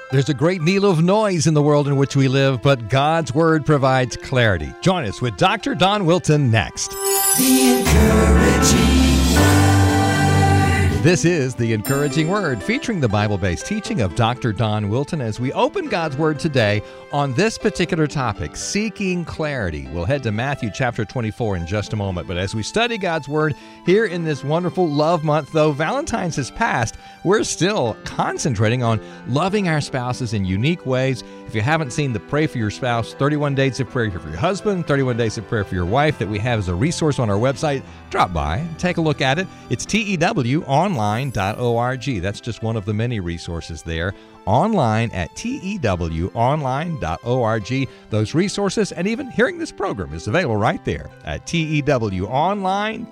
There's a great deal of noise in the world in which we live, but God's Word provides clarity. Join us with Dr. Don Wilton next. The Encouraging Word. This is The Encouraging Word, featuring the Bible-based teaching of Dr. Don Wilton as we open God's Word today on this particular topic, seeking clarity. We'll head to Matthew chapter 24 in just a moment, but as we study God's Word here in this wonderful love month, though Valentine's has passed, we're still concentrating on loving our spouses in unique ways. If you haven't seen the Pray for Your Spouse, 31 Days of Prayer for Your Husband, 31 Days of Prayer for Your Wife that we have as a resource on our website, drop by and take a look at it. It's tewonline.org. That's just one of the many resources there. Online at tewonline.org. Those resources and even hearing this program is available right there at tewonline.org.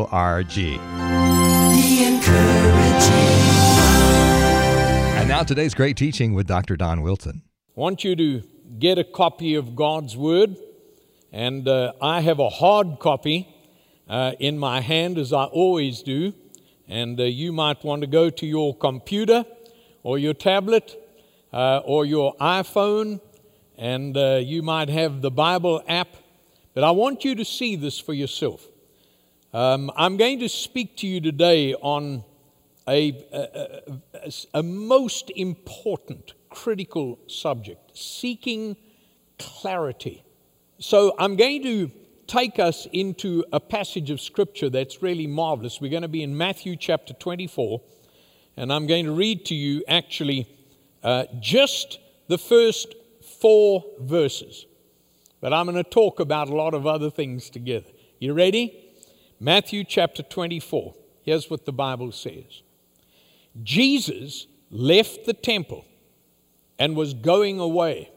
The Encouraging. And now today's great teaching with Dr. Don Wilton. I want you to get a copy of God's Word, and I have a hard copy in my hand, as I always do, and you might want to go to your computer or your tablet or your iPhone, and you might have the Bible app, but I want you to see this for yourself. I'm going to speak to you today on a most important, critical subject, seeking clarity. So I'm going to take us into a passage of Scripture that's really marvelous. We're going to be in Matthew chapter 24, and I'm going to read to you actually just the first 4 verses. But I'm going to talk about a lot of other things together. You ready? Matthew chapter 24. Here's what the Bible says. Jesus left the temple and was going away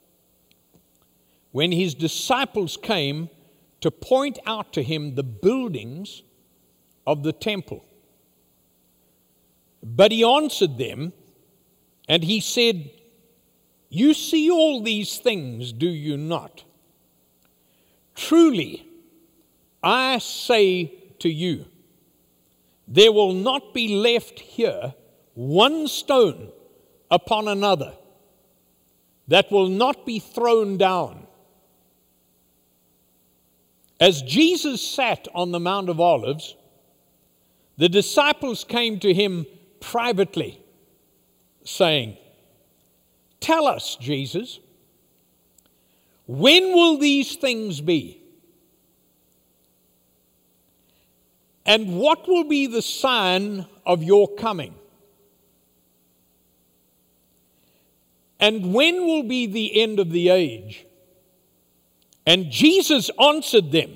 when his disciples came to point out to him the buildings of the temple. But he answered them, and he said, "You see all these things, do you not? Truly, I say to you, there will not be left here one stone upon another that will not be thrown down." As Jesus sat on the Mount of Olives, the disciples came to him privately, saying, "Tell us, Jesus, when will these things be? And what will be the sign of your coming? And when will be the end of the age?" And Jesus answered them,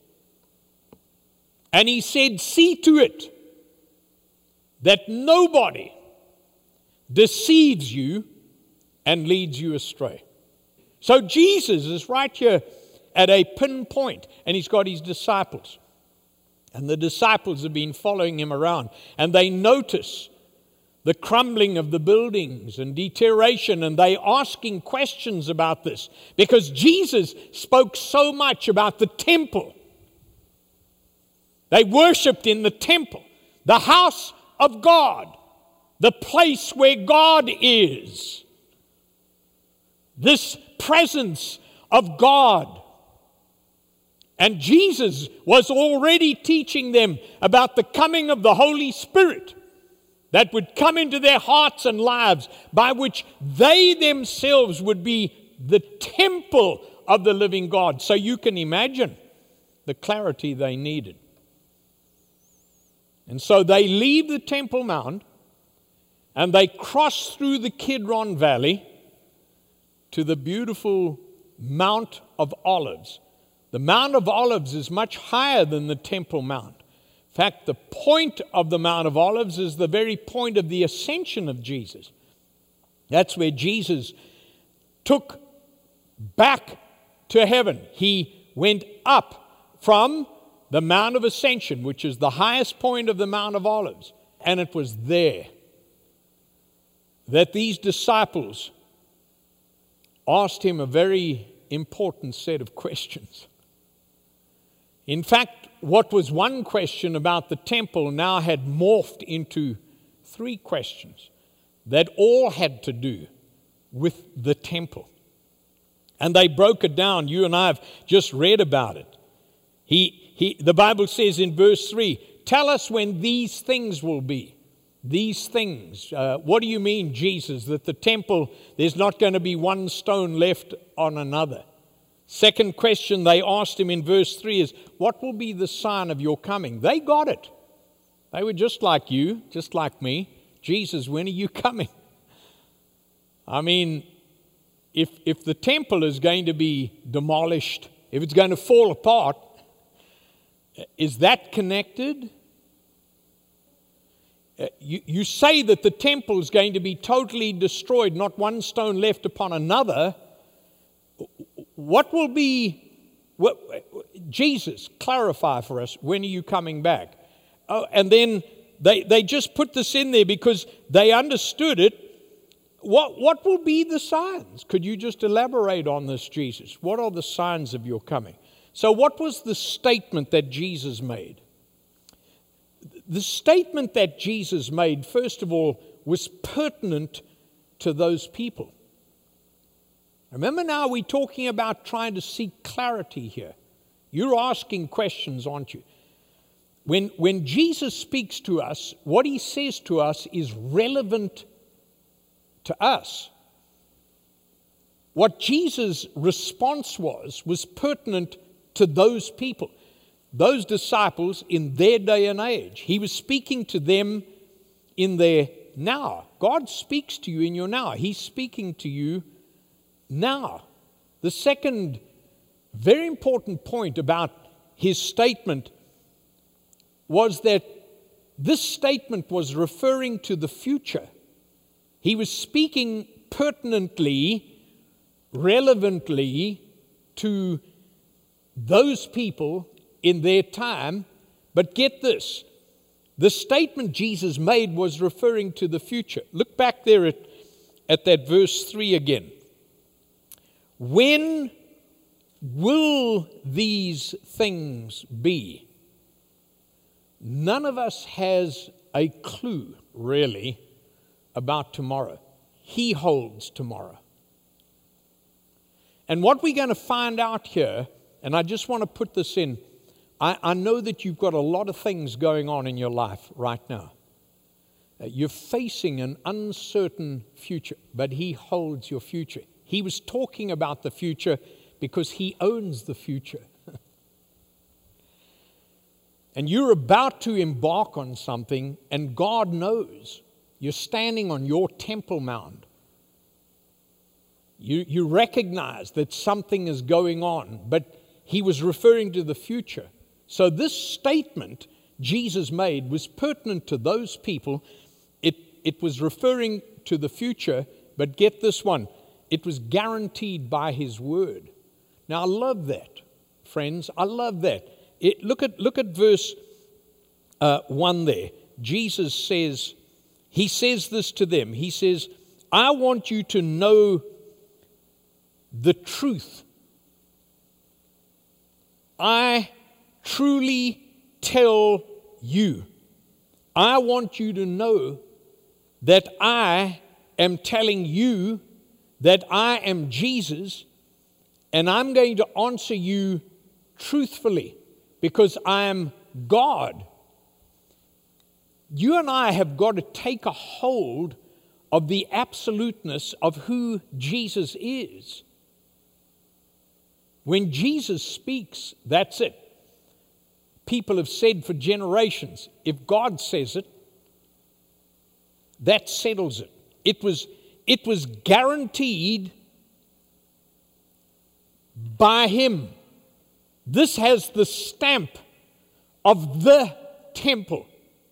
and he said, "See to it that nobody deceives you and leads you astray." So Jesus is right here at a pinpoint, and he's got his disciples. And the disciples have been following him around, and they notice the crumbling of the buildings and deterioration, and they asking questions about this because Jesus spoke so much about the temple. They worshipped in the temple, the house of God, the place where God is, this presence of God. And Jesus was already teaching them about the coming of the Holy Spirit that would come into their hearts and lives, by which they themselves would be the temple of the living God. So you can imagine the clarity they needed. And so they leave the Temple Mount and they cross through the Kidron Valley to the beautiful Mount of Olives. The Mount of Olives is much higher than the Temple Mount. In fact, the point of the Mount of Olives is the very point of the ascension of Jesus. That's where Jesus took back to heaven. He went up from the Mount of Ascension, which is the highest point of the Mount of Olives. And it was there that these disciples asked him a very important set of questions. In fact, what was one question about the temple now had morphed into 3 questions that all had to do with the temple. And they broke it down. You and I have just read about it. The Bible says in verse 3, tell us when these things will be. These things. What do you mean, Jesus, that the temple, there's not going to be one stone left on another? Second question they asked him in verse 3 is, what will be the sign of your coming? They got it. They were just like you, just like me. Jesus, when are you coming? I mean, if the temple is going to be demolished, if it's going to fall apart, is that connected? You say that the temple is going to be totally destroyed, not one stone left upon another. What will be, Jesus, clarify for us, when are you coming back? Oh, and then they just put this in there because they understood it. What will be the signs? Could you just elaborate on this, Jesus? What are the signs of your coming? So what was the statement that Jesus made? The statement that Jesus made, first of all, was pertinent to those people. Remember now, we're talking about trying to seek clarity here. You're asking questions, aren't you? When Jesus speaks to us, what he says to us is relevant to us. What Jesus' response was pertinent to those people, those disciples in their day and age. He was speaking to them in their now. God speaks to you in your now. He's speaking to you now. The second very important point about his statement was that this statement was referring to the future. He was speaking pertinently, relevantly to those people in their time. But get this, the statement Jesus made was referring to the future. Look back there at that verse 3 again. When will these things be? None of us has a clue, really, about tomorrow. He holds tomorrow. And what we're going to find out here, and I just want to put this in, I know that you've got a lot of things going on in your life right now. You're facing an uncertain future, but he holds your future. He was talking about the future because he owns the future. And you're about to embark on something, and God knows. You're standing on your temple mound. You recognize that something is going on, but he was referring to the future. So this statement Jesus made was pertinent to those people. It was referring to the future, but get this one. It was guaranteed by his word. Now, I love that, friends. I love that. Look at verse 1 there. Jesus says, he says this to them. He says, I want you to know the truth. I truly tell you. I want you to know that I am telling you that I am Jesus, and I'm going to answer you truthfully because I am God. You and I have got to take a hold of the absoluteness of who Jesus is. When Jesus speaks, that's it. People have said for generations, if God says it, that settles it. It was guaranteed by him. This has the stamp of the temple.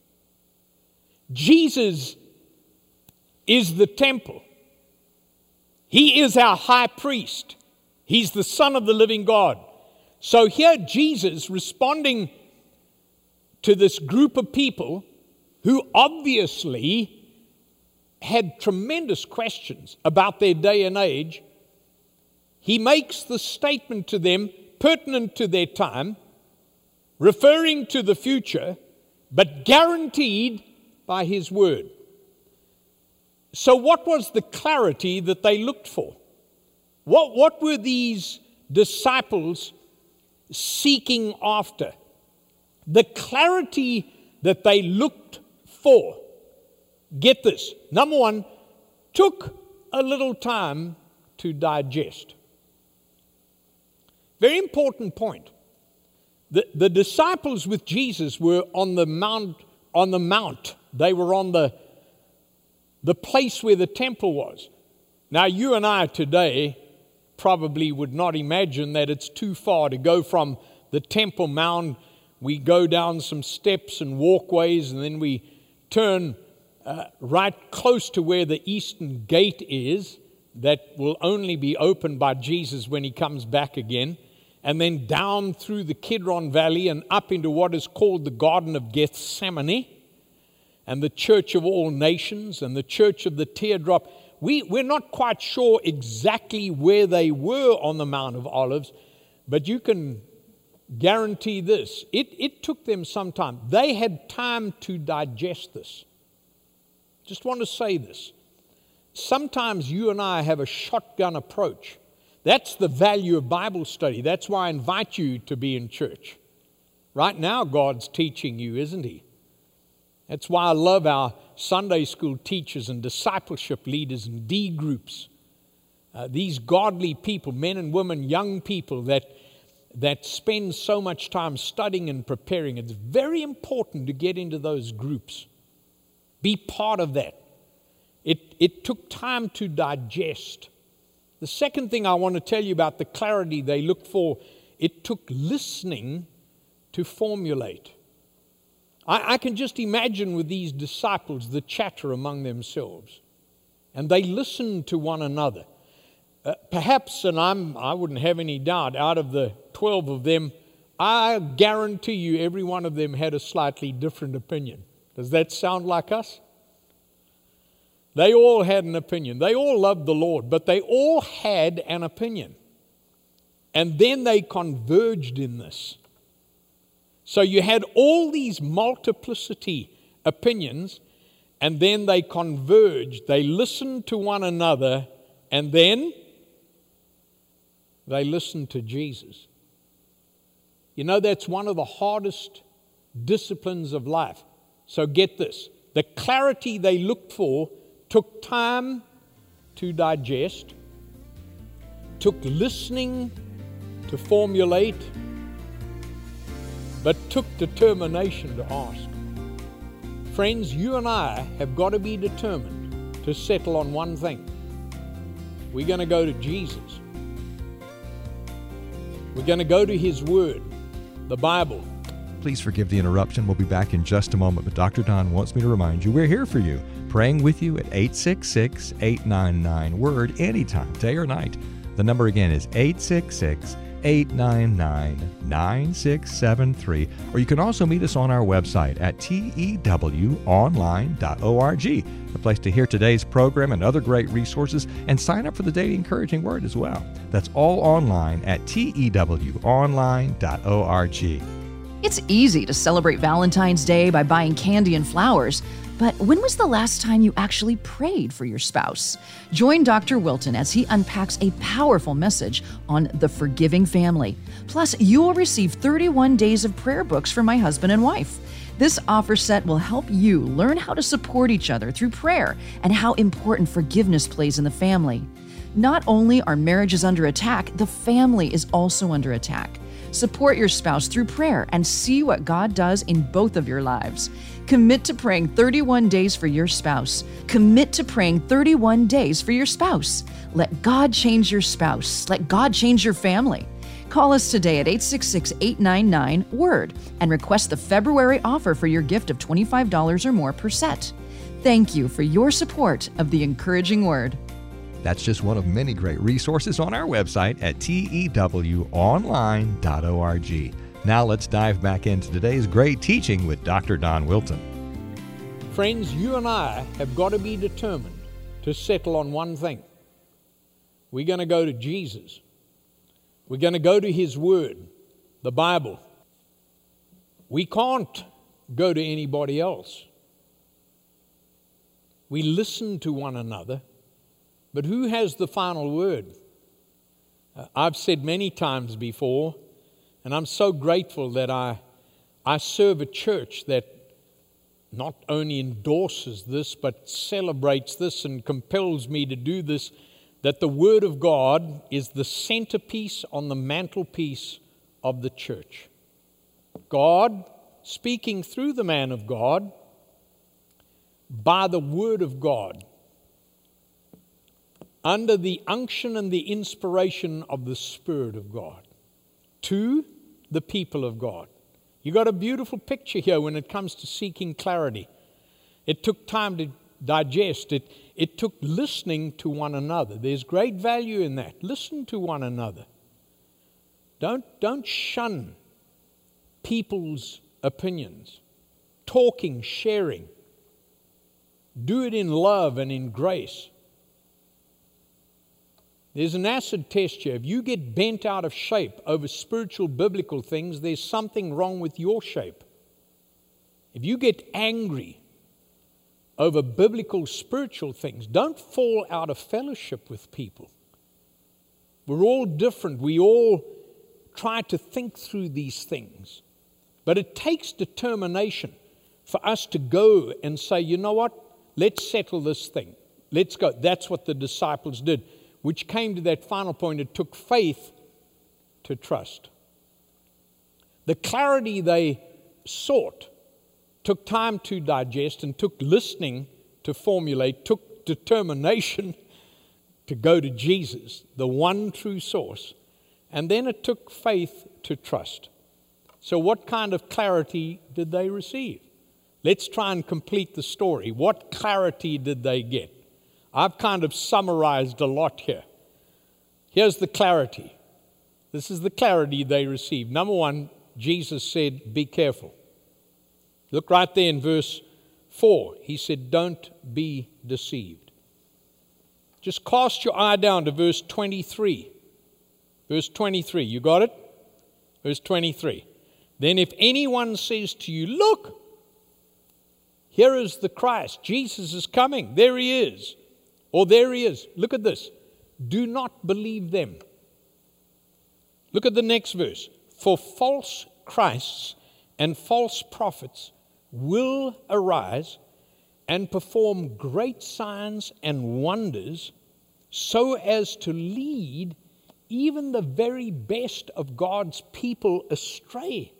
Jesus is the temple. He is our high priest. He's the Son of the living God. So here Jesus responding to this group of people who obviously had tremendous questions about their day and age, he makes the statement to them pertinent to their time, referring to the future, but guaranteed by his word. So what was the clarity that they looked for? What were these disciples seeking after? The clarity that they looked for, get this, number one, took a little time to digest. Very important point. The disciples with Jesus were on the mount. They were on the place where the temple was. Now, you and I today probably would not imagine that it's too far to go from the Temple Mount. We go down some steps and walkways, and then we turn right close to where the eastern gate is that will only be opened by Jesus when he comes back again, and then down through the Kidron Valley and up into what is called the Garden of Gethsemane, and the Church of All Nations, and the Church of the Teardrop. We're not quite sure exactly where they were on the Mount of Olives, but you can guarantee this. It took them some time. They had time to digest this. Just want to say this. Sometimes you and I have a shotgun approach. That's the value of Bible study. That's why I invite you to be in church. Right now, God's teaching you, isn't he? That's why I love our Sunday school teachers and discipleship leaders and D groups. These godly people, men and women, young people that spend so much time studying and preparing. It's very important to get into those groups. Be part of that. It took time to digest. The second thing I want to tell you about the clarity they looked for, it took listening to formulate. I can just imagine with these disciples the chatter among themselves. And they listened to one another. Perhaps, and I wouldn't have any doubt, out of the 12 of them, I guarantee you every one of them had a slightly different opinion. Does that sound like us? They all had an opinion. They all loved the Lord, but they all had an opinion. And then they converged in this. So you had all these multiplicity opinions, and then they converged. They listened to one another, and then they listened to Jesus. You know, that's one of the hardest disciplines of life. So get this. The clarity they looked for took time to digest, took listening to formulate, but took determination to ask. Friends, you and I have got to be determined to settle on one thing. We're going to go to Jesus. We're going to go to his word, the Bible. Please forgive the interruption. We'll be back in just a moment, but Dr. Don wants me to remind you we're here for you, praying with you at 866-899-WORD anytime, day or night. The number again is 866-899-9673. Or you can also meet us on our website at tewonline.org, a place to hear today's program and other great resources, and sign up for the Daily Encouraging Word as well. That's all online at tewonline.org. It's easy to celebrate Valentine's Day by buying candy and flowers, but when was the last time you actually prayed for your spouse? Join Dr. Wilton as he unpacks a powerful message on the forgiving family. Plus, you will receive 31 days of prayer books for my husband and wife. This offer set will help you learn how to support each other through prayer and how important forgiveness plays in the family. Not only are marriages under attack, the family is also under attack. Support your spouse through prayer and see what God does in both of your lives. Commit to praying 31 days for your spouse. Commit to praying 31 days for your spouse. Let God change your spouse. Let God change your family. Call us today at 866-899-WORD and request the February offer for your gift of $25 or more per set. Thank you for your support of the Encouraging Word. That's just one of many great resources on our website at tewonline.org. Now let's dive back into today's great teaching with Dr. Don Wilton. Friends, you and I have got to be determined to settle on one thing. We're going to go to Jesus. We're going to go to his word, the Bible. We can't go to anybody else. We listen to one another. But who has the final word? I've said many times before, and I'm so grateful that I serve a church that not only endorses this, but celebrates this and compels me to do this, that the Word of God is the centerpiece on the mantelpiece of the church. God speaking through the man of God by the Word of God, under the unction and the inspiration of the Spirit of God, to the people of God. You got a beautiful picture here when it comes to seeking clarity. It took time to digest it. It took listening to one another. There's great value in that. Listen to one another. Don't shun people's opinions. Talking, sharing. Do it in love and in grace. There's an acid test here. If you get bent out of shape over spiritual, biblical things, there's something wrong with your shape. If you get angry over biblical, spiritual things, don't fall out of fellowship with people. We're all different. We all try to think through these things. But it takes determination for us to go and say, you know what? Let's settle this thing. Let's go. That's what the disciples did, which came to that final point. It took faith to trust. The clarity they sought took time to digest and took listening to formulate, took determination to go to Jesus, the one true source, and then it took faith to trust. So what kind of clarity did they receive? Let's try and complete the story. What clarity did they get? I've kind of summarized a lot here. Here's the clarity. This is the clarity they received. Number one, Jesus said, be careful. Look right there in verse 4. He said, don't be deceived. Just cast your eye down to verse 23. Verse 23, you got it? Verse 23. Then if anyone says to you, look, here is the Christ. Jesus is coming. There he is. Or there he is. Look at this. Do not believe them. Look at the next verse. For false Christs and false prophets will arise and perform great signs and wonders so as to lead even the very best of God's people astray.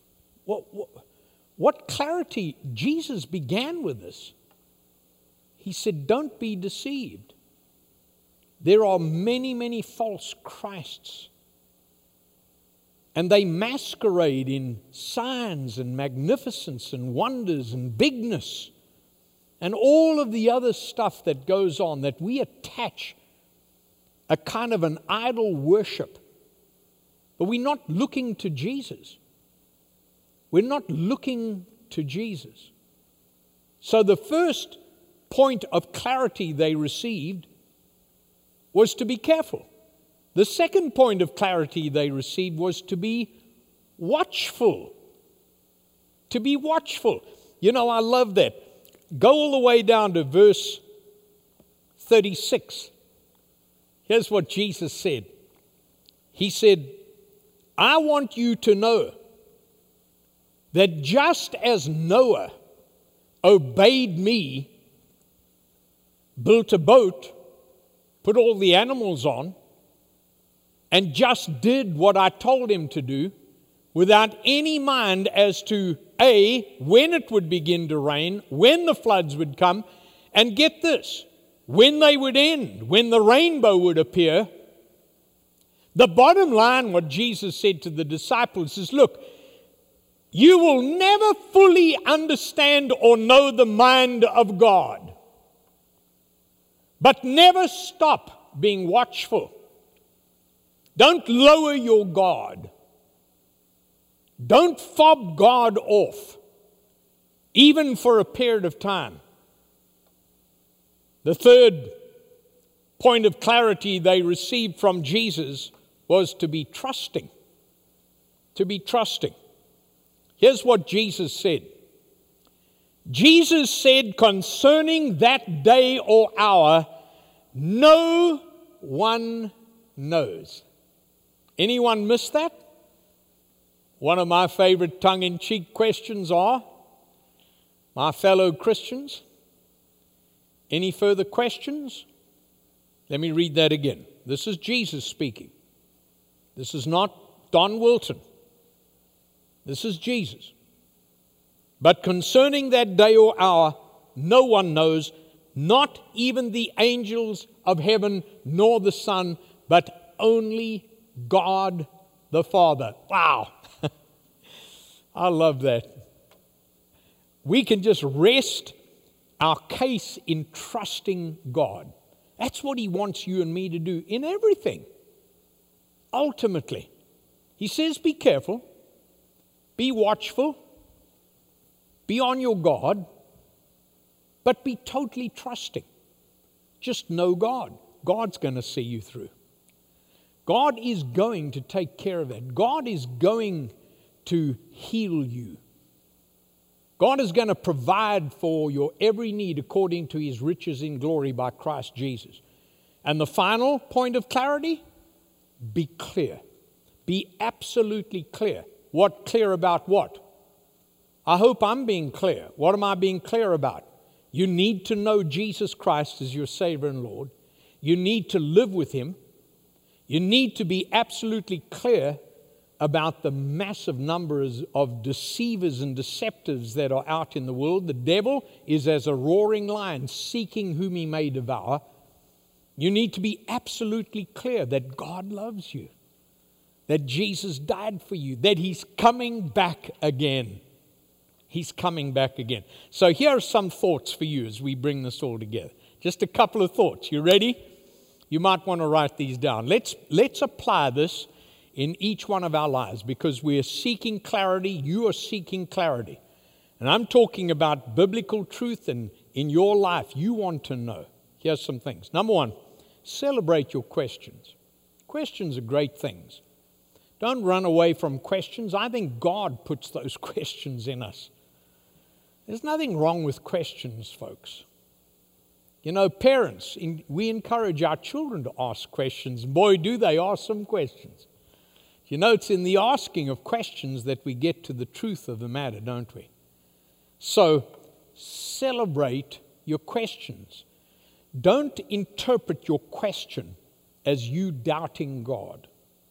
What clarity? Jesus began with this. He said, don't be deceived. There are many, many false Christs. And they masquerade in signs and magnificence and wonders and bigness and all of the other stuff that goes on, that we attach a kind of an idol worship. But we're not looking to Jesus. We're not looking to Jesus. So the first point of clarity they received was to be careful. The second point of clarity they received was to be watchful. To be watchful. You know, I love that. Go all the way down to verse 36. Here's what Jesus said. He said, I want you to know that just as Noah obeyed me, built a boat, put all the animals on, and just did what I told him to do, without any mind as to, A, when it would begin to rain, when the floods would come, and get this, when they would end, when the rainbow would appear. The bottom line, what Jesus said to the disciples is, look, you will never fully understand or know the mind of God, but never stop being watchful. Don't lower your guard. Don't fob God off, even for a period of time. The third point of clarity they received from Jesus was to be trusting. To be trusting. Here's what Jesus said. Jesus said concerning that day or hour, no one knows. Anyone miss that? One of my favorite tongue-in-cheek questions are, my fellow Christians, any further questions? Let me read that again. This is Jesus speaking. This is not Don Wilton. This is Jesus. But concerning that day or hour, no one knows, not even the angels of heaven, nor the Son, but only God the Father. Wow. I love that. We can just rest our case in trusting God. That's what He wants you and me to do in everything. Ultimately, He says, be careful, be watchful, be on your guard, but be totally trusting. Just know God. God's going to see you through. God is going to take care of it. God is going to heal you. God is going to provide for your every need according to His riches in glory by Christ Jesus. And the final point of clarity, be clear. Be absolutely clear. What clear about what? I hope I'm being clear. What am I being clear about? You need to know Jesus Christ as your Savior and Lord. You need to live with Him. You need to be absolutely clear about the massive numbers of deceivers and deceptives that are out in the world. The devil is as a roaring lion seeking whom he may devour. You need to be absolutely clear that God loves you, that Jesus died for you, that He's coming back again. He's coming back again. So here are some thoughts for you as we bring this all together. Just a couple of thoughts. You ready? You might want to write these down. Let's apply this in each one of our lives, because we are seeking clarity. You are seeking clarity. And I'm talking about biblical truth, and in your life, you want to know. Here's some things. Number one, celebrate your questions. Questions are great things. Don't run away from questions. I think God puts those questions in us. There's nothing wrong with questions, folks. You know, parents, we encourage our children to ask questions. Boy, do they ask some questions. You know, it's in the asking of questions that we get to the truth of the matter, don't we? So, celebrate your questions. Don't interpret your question as you doubting God.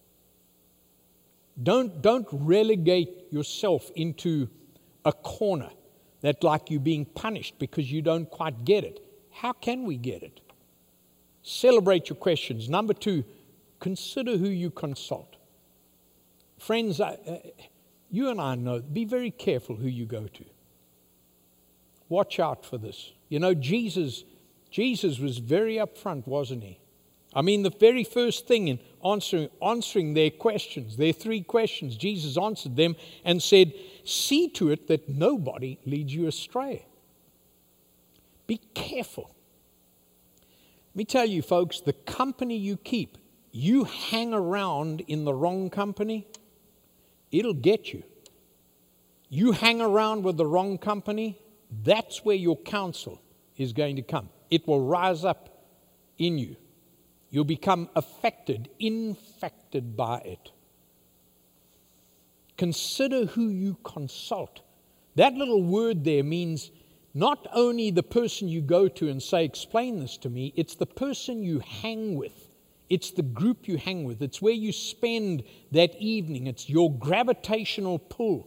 Don't relegate yourself into a corner that like you're being punished because you don't quite get it. How can we get it? Celebrate your questions. Number two, consider who you consult. Friends, you and I know, be very careful who you go to. Watch out for this. You know, Jesus was very upfront, wasn't He? I mean, the very first thing in answering their questions, their three questions, Jesus answered them and said, see to it that nobody leads you astray. Be careful. Let me tell you, folks, the company you keep, you hang around in the wrong company, it'll get you. You hang around with the wrong company, that's where your counsel is going to come. It will rise up in you. You'll become affected, infected by it. Consider who you consult. That little word there means not only the person you go to and say, explain this to me, it's the person you hang with. It's the group you hang with. It's where you spend that evening. It's your gravitational pull.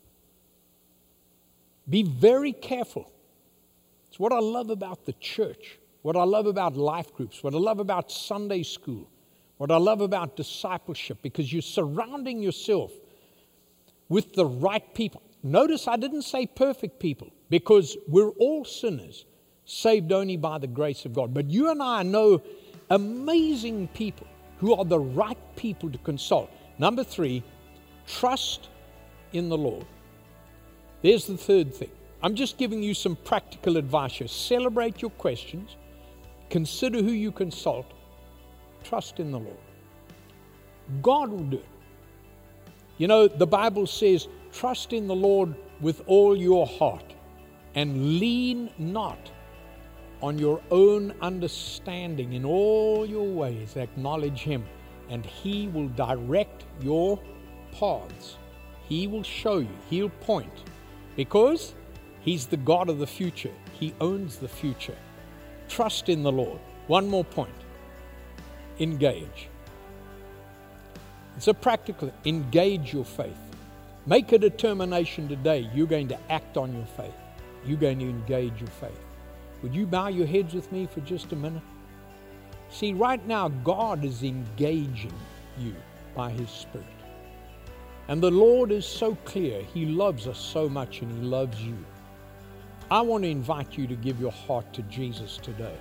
Be very careful. It's what I love about the church, what I love about life groups, what I love about Sunday school, what I love about discipleship, because you're surrounding yourself with the right people. Notice I didn't say perfect people, because we're all sinners, saved only by the grace of God. But you and I know amazing people who are the right people to consult. Number three, trust in the Lord. There's the third thing. I'm just giving you some practical advice here. Celebrate your questions. Consider who you consult. Trust in the Lord. God will do it. You know, the Bible says, trust in the Lord with all your heart and lean not on your own understanding. In all your ways acknowledge Him, and He will direct your paths. He will show you. He'll point, because He's the God of the future. He owns the future. Trust in the Lord. One more point. Engage. It's a practical, engage your faith. Make a determination today. You're going to act on your faith. You're going to engage your faith. Would you bow your heads with me for just a minute? See, right now, God is engaging you by His Spirit. And the Lord is so clear. He loves us so much, and He loves you. I want to invite you to give your heart to Jesus today.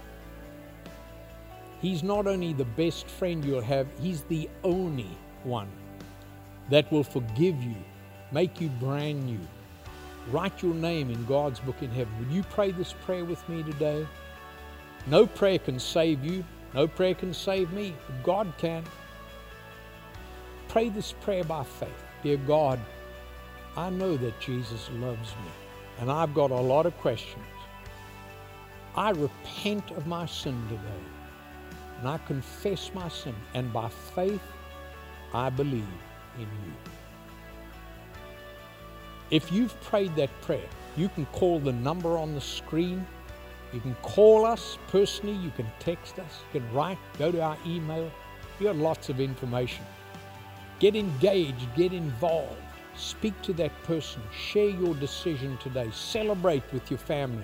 He's not only the best friend you'll have, He's the only one that will forgive you, make you brand new, write your name in God's book in heaven. Would you pray this prayer with me today? No prayer can save you. No prayer can save me, but God can. Pray this prayer by faith. Dear God, I know that Jesus loves me, and I've got a lot of questions. I repent of my sin today, and I confess my sin, and by faith, I believe in you. If you've prayed that prayer, you can call the number on the screen. You can call us personally. You can text us. You can write. Go to our email. You got lots of information. Get engaged. Get involved. Speak to that person. Share your decision today. Celebrate with your family.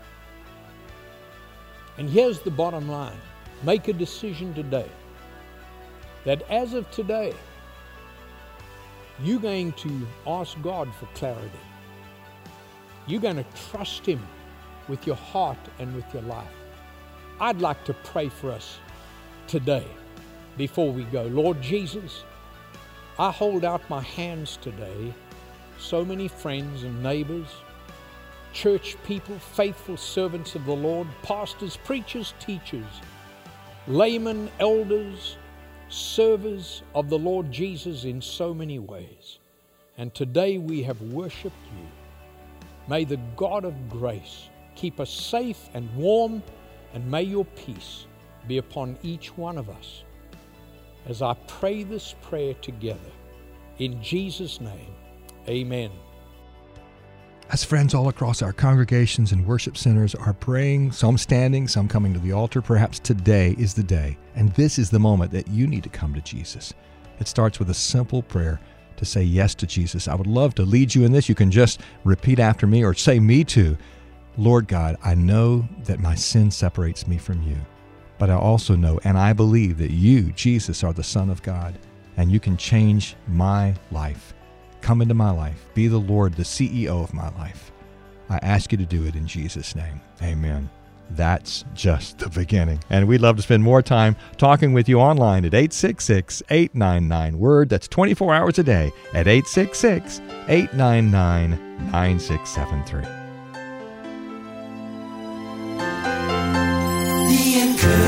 And here's the bottom line. Make a decision today that as of today, you're going to ask God for clarity. You're going to trust Him with your heart and with your life. I'd like to pray for us today before we go. Lord Jesus, I hold out my hands today. So many friends and neighbors, church people, faithful servants of the Lord, pastors, preachers, teachers, laymen, elders, servers of the Lord Jesus in so many ways. And today we have worshiped you. May the God of grace keep us safe and warm, and may your peace be upon each one of us. As I pray this prayer together, in Jesus' name, amen. As friends all across our congregations and worship centers are praying, some standing, some coming to the altar, perhaps today is the day, and this is the moment that you need to come to Jesus. It starts with a simple prayer to say yes to Jesus. I would love to lead you in this. You can just repeat after me or say me too. Lord God, I know that my sin separates me from you, but I also know and I believe that you, Jesus, are the Son of God, and you can change my life. Come into my life. Be the Lord, the CEO of my life. I ask you to do it in Jesus' name. Amen. That's just the beginning. And we'd love to spend more time talking with you online at 866-899-WORD. That's 24 hours a day at 866-899-9673. The Encourager.